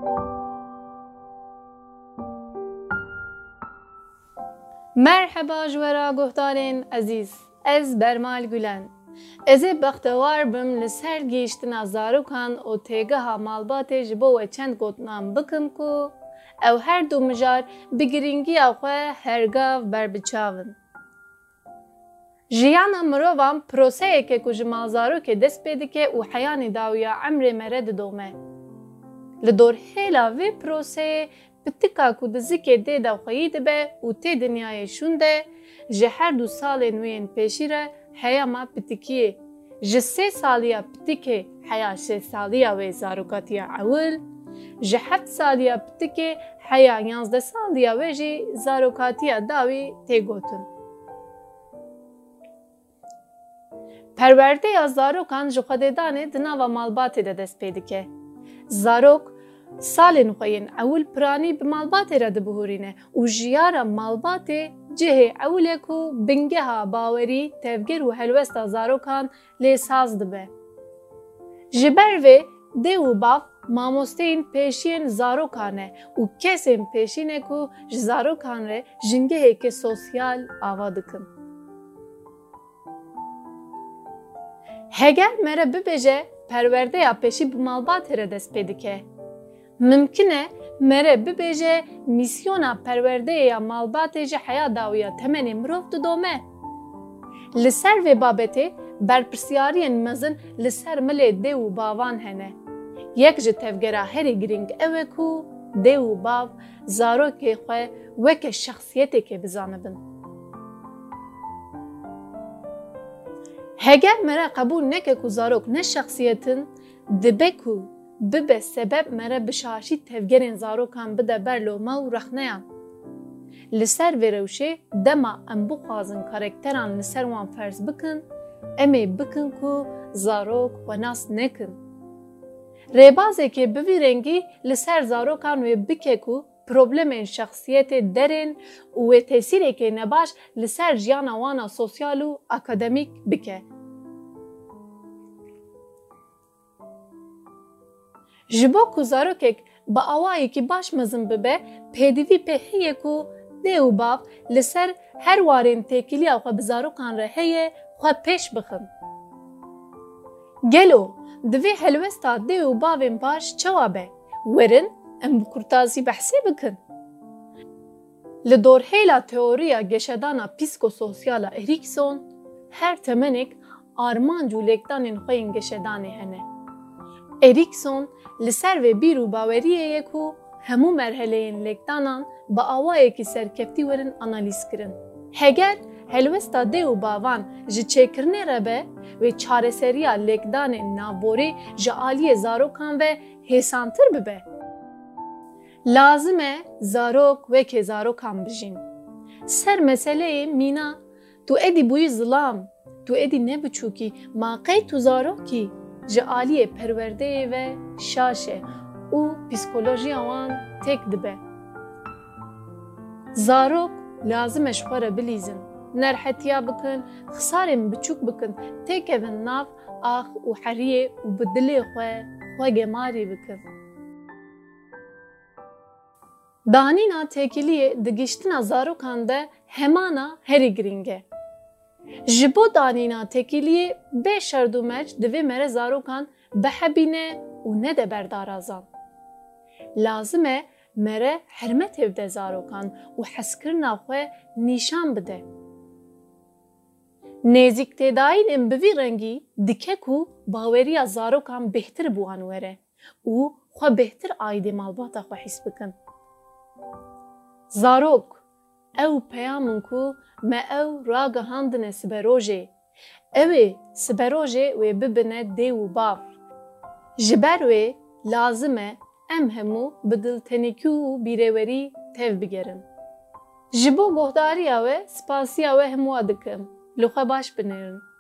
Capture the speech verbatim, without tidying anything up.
Merhaba jwera guhdarên ezîz, ez Bermal Gülen. Ez ê bextewar bim li ser gihîştina zarokan û têgeha malbatê ji bo we çend gotinan bikim ku ew her du mijar bi giringiya xwe hergav berbiçavin. Jiyana mirovan proseyeke ku ji malzarokê dest pê dike û heyanî dawiya emrê me re didome. Li dorhêla vê proseyê pitika ku di zikê dê de xweyî dibe û tê dinyayê şûn de ji her du salên wê yên pêşî re heyama pitikiyê, ji sê saliya pitikê heya şê saliya wê zarokatiya ewil, ji heft saliya pitikê heya yanzdeh saliya wê jî zarokatiya dawî tê gotin. Perwerdeya zarokan ji xwedêdanê di nava malbatê de dest pê dike. Zarok salên xwe yên ewil piranî bi malbatê re dibihûrîne û jiyara malbatê cihê ewil e ku bingeha bawerî, tevgêr û helwesta zarokan lê saz dibe. Ji ber vê dê û bav mamosteyên pêşiyên zarokan e û kesên pêşîn e ku ji zarokan re jingeheke sosyal ava dikin. Heger me re bibêje perwerdeya pêşî bi malbatê re dest pê dike. Mümkün e me re bibêje mîsyona perwerdeya malbatê ji heya dawiya temenê mirov didome. Li ser vê babetê berpirsyariyên mezin li ser milê dê û bavan hene. Yek ji tevgera herî giring ew e ku dê û bav zarokê xwe weke şexsiyeteke bizanibin. Heger me re qebûl neke ku zarok ne şexsiyetin, dibe ku bibe sebeb me re bişaşî tevgerên zarokan bide ber loma û rexneyan. Li ser vê rewşê dema em bixwazin karakteran li ser wan ferz bikin, em ê bikin ku zarok xwe nas nekin. Rêbazekê bi vî rengî li ser zarokan wê bike ku problemên şexsiyetê derên û wê tesîrekê nebaş li ser jiyana wana sosyal û akademîk bike. Ji bo ku zarokek bi awayekî baş mezin bibe, pêdivî pê heye ku dê û bav li ser her warên têkiliya xwe bi zarokan re heye xwe pêş bixin. Gelo di vê helwesta dê û bavên baş çawa be? Werin em bi kurtazî behsê bikin. Li dorhêla teoriya geşedana psikososyala Erikson, her temenek armanc û lêkdanên xwe yên geşedanê hene. Erikson li ser vê bîr û baweriyê ye ku hemû merheleyên lêkdanan bi awayekî serkeftî werin analîz kirin. Heger helwesta dê û bavan ji çêkirinê re be wê çareseriya lêkdanên navborî ji aliyê zarokan ve hêsantir bibe. Lazim e zarok wekê zarokan bijîn. Ser meseleyê mîna tu êdî bûyî zilam, tu êdî ne biçûkî, ma qey tu zarokî ji aliyê perwerdeyê ve şaş e û psikolojiya wan têk dibe. Zarok lazim e ji xwe re bilîzin, nerhetiya bikin, xisarên biçûk bikin, têkevin nav ax û heriyê û bi dilê xwe xwe gemarî bikin. Danîna têkiliyê di giştina zarokan de hemana herî giring e. Ji bo danîna têkiliyê bê şerd û mec divê me re zarokan bihebîne û ne de berdarazan. Lazim e me re hermetê bide zarokan û hezkirina xwe nîşan bide. Nêzik têdayînên bi vî rengî dike ku baweriya zarokan bêhtir bûwan were û xwe bêhtir aîdê malbata xwe hîs bikin. Zarok, ew peyamin ku me ew ragihandine siberojê. Ew ê siberojê wê bibine dê û bav. Ji ber wê lazim e em hemû bi diltenîkî û bîrêwerî tev bigerin. Ji bo guhdariya we spasiya we hemû dikim. Li xwe baş binêrin.